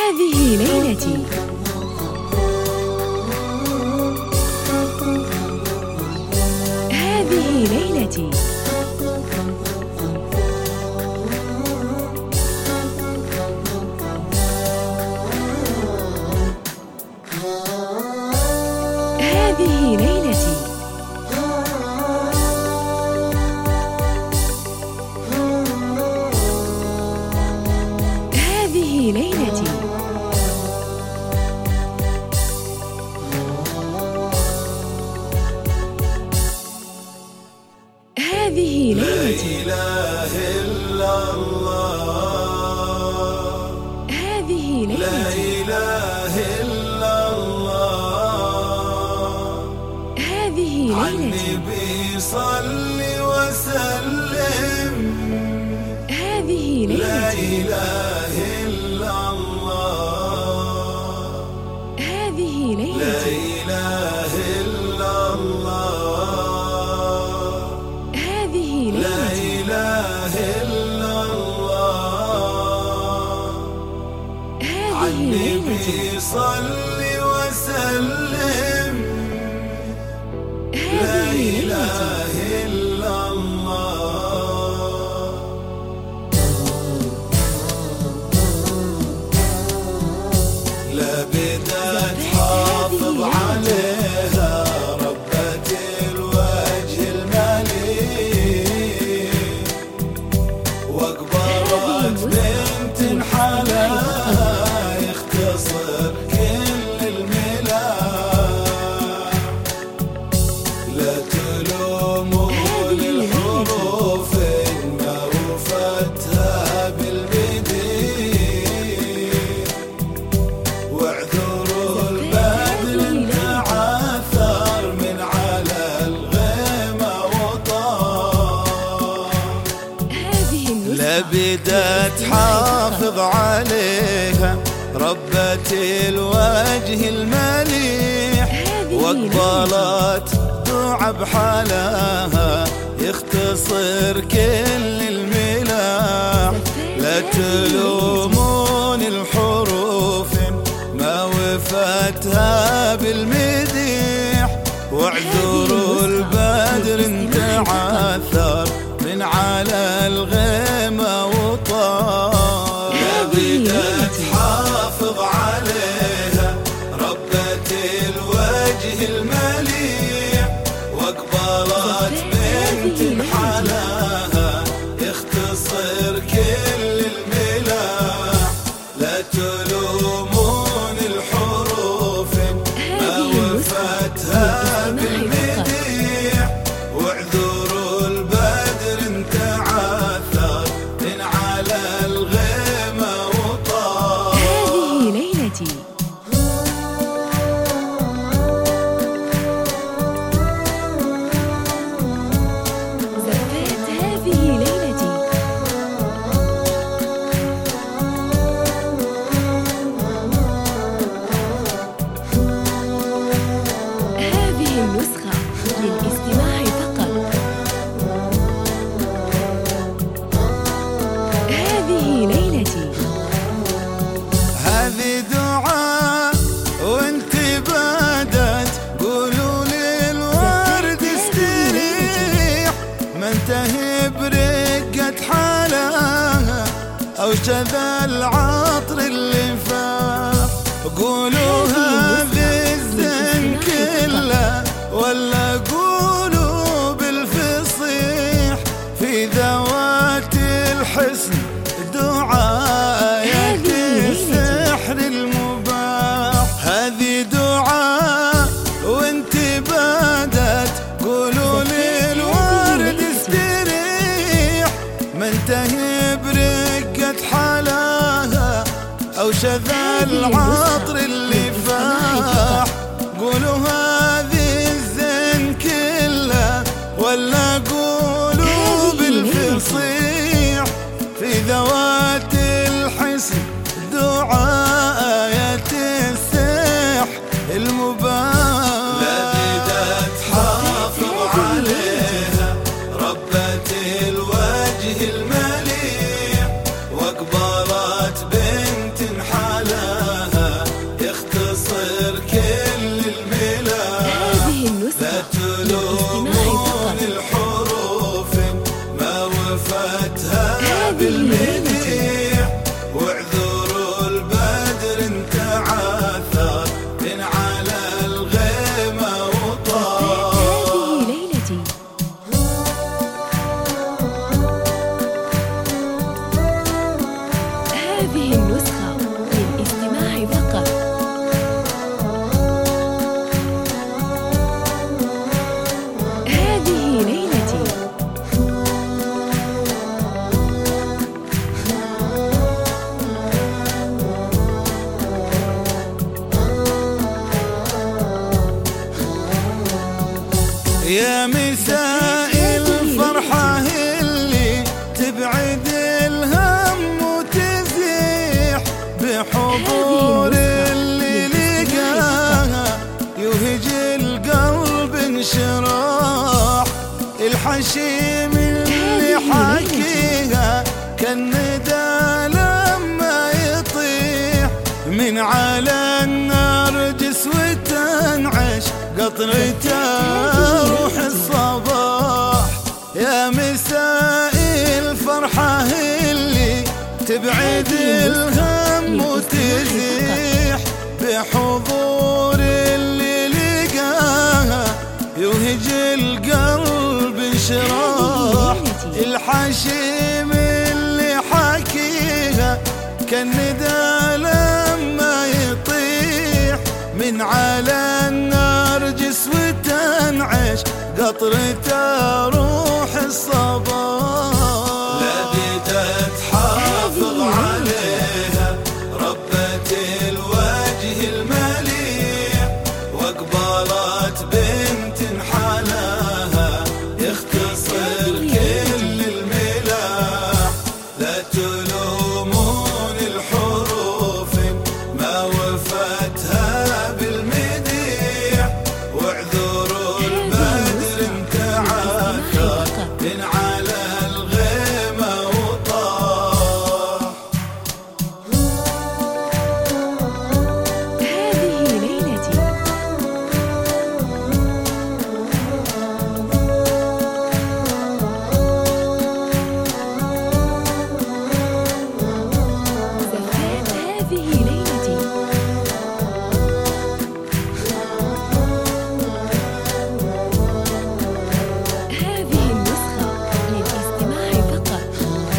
هذه ليلتي. هذه ليلتي. هذه ليلتي. هذه ليلتي. هذه ليلتي. لا إله إلا الله. هذه ليلتي. لا إله إلا الله. هذه ليلتي. عالنبي صل وسلم. هذه ليلتي. لا إله إلا الله. هذه لا ليلتي. إله إلا الله. هذه لا ليلتي. إله إلا الله. هذه عالنبي ليلتي. صل وسلم. لا هذه إله ليلتي. إلا الله. لا بدأت حافظ عليها ربة الوجه المليء، وأكبرت بنت حلاها يختصر كل الملاح. لا تلومون الحروف ما وفتها بالبديع، واعذروا البدر تعثر من على الغيمة وطار. لا بدأت حافظ عليها ربة الوجه المليح، واقبلت دعا بحلاها يختصر كل الملاح. لا تلومون الحروف ما وفتها بالمديح، واعذروا البدر تعثر من على الغيمة وطار. لا بدأت حافظ عليها ربة الوجه المليح، واقبلت بنت حلاها يختصر كل الملاح. لا تلومون الحروف ما وفتها بالمديح، واعذروا البدر تعثر من على الغيمة وطار. هذه ليلتي. زفات هذه ليلتي. هذه النسخة للاستماع فقط. هذه ليلتي. هذه دعاء وانت بدت قولوا للورد استريح، ما انتهي برقة حلاها او شذا العطر اللي فاح. قولوا هذه الزين كله ولا قولوا بالفصيح، في ذوات الحسن دعاء السحر المباح. هذه دعاء وانت بدت قولوا للورد استريح، ما انتهي برقة حلاها او شذا العطر اللي فاح. قولوا هذه الزين كله ولا قولوا بالفصيح، في ذوات الحسن دعاء السحر المباح. لا بدأت حافظ عليها ربة الوجه المليح، واقبلت بنت حلال يختصر كل الملاح. هذه لا النسخة تلومون للاستماع فقط. الحروف ما وفتها هذه بالمديح، واعذروا البدر تعثر من على الغيمة وطار. هذه ليلتي. هذه النسخة للاستماع فقط. هذه ليلتي. يا مساء الفرحة اللي تبعد الهم وتزيح، بحضور اللي لقاها يوهج القلب انشراح. الحشيم اللي حكيها كالندى لما يطيح، من على النرجس وتنعش قطرته روح الصباح. يا مساء الفرحة اللي تبعد الهم وتزيح، بحضور اللي لقاها يوهج القلب انشراح. الحشيم اللي حكيها كالندى لما يطيح، من على النرجس وتنعش قطرته روح الصباح. لبدت تحافظ عليها ربة الوجه المليح، واقبلت بنت حلاها يختصر كل الملاح. لا تلومون الحروف ما وفتها بالمديح، واعذروا البدر تعثر من على الغيمة وطاح. هذه ليلتي. زفات هذه ليلتي. هذه النسخة للاستماع فقط.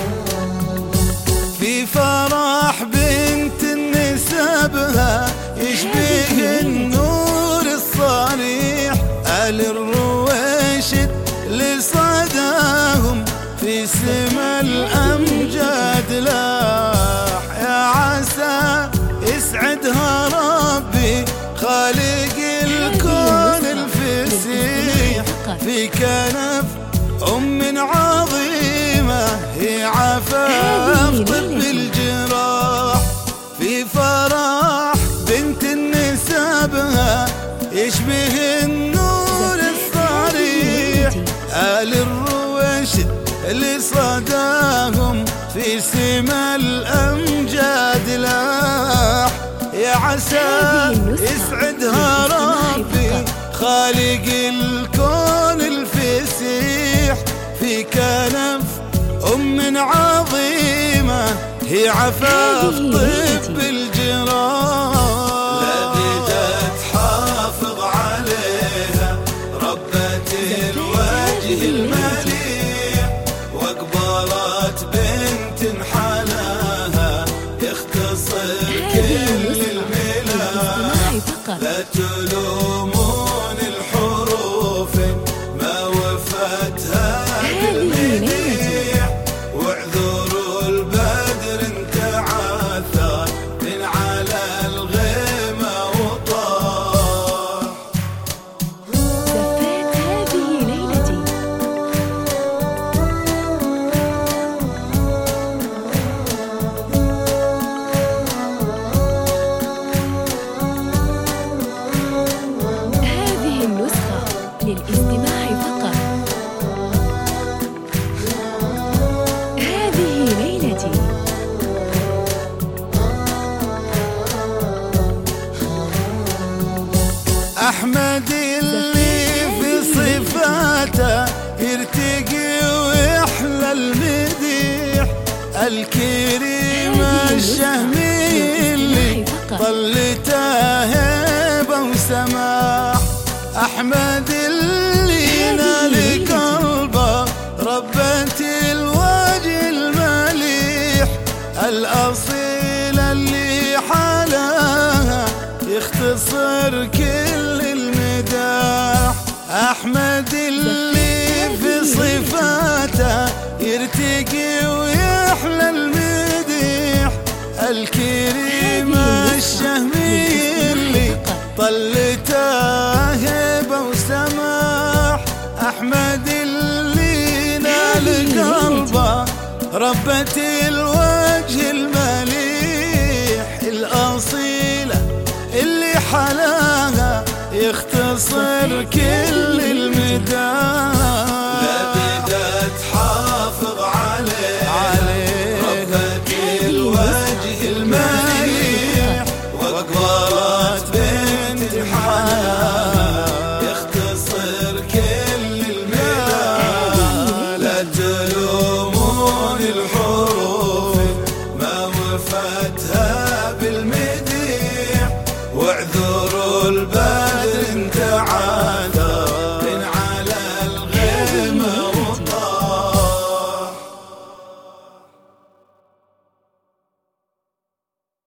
في فرح بنت نسبها يشبه النور الصريح، آل الرويشد لصداهم في سما الأمجاد لاح. يا عسى يسعدها ربي خالق الكون الفسيح، في كنف أم عظيمة هي عفاف طب الجراح. في فرح بنت نسبها يشبه النور الصريح، آل الرويشد لصداهم في سما الأمجاد لاح. يا عسى يسعدها ربي خالق الكون الفسيح، في كنف أم عظيمة هي عفاف طب الجراح. لبدت تحافظ عليها ربة الوجه المليح، واقبلت بنت حلاها يختصر كل الملاح. لا تلومون الحروف ما وفتها بالمديح، واعذروا البدر تعثر من على الغيمة وطاح. زفات هذه ليلتي. أحمد اللي في صفاته يرتقي ويحلى المديح، الكريم الشهمي اللي ظلته هيبة وسماح. أحمد اللي نال قلبه ربة الوجه المليح، الأصيل اللي حالها يختصر كل المداح. أحمد اللي في صفاته يرتقي ويحلى المديح، الكريم الشهمي اللي طلته هيبة وسماح. أحمد اللي نال قلبه ربة الوجه المليح، الأصيلة اللي حلاها يختصر كل المداح. لبدأ تحافظ عليه ربة الوجه المليح، واكبر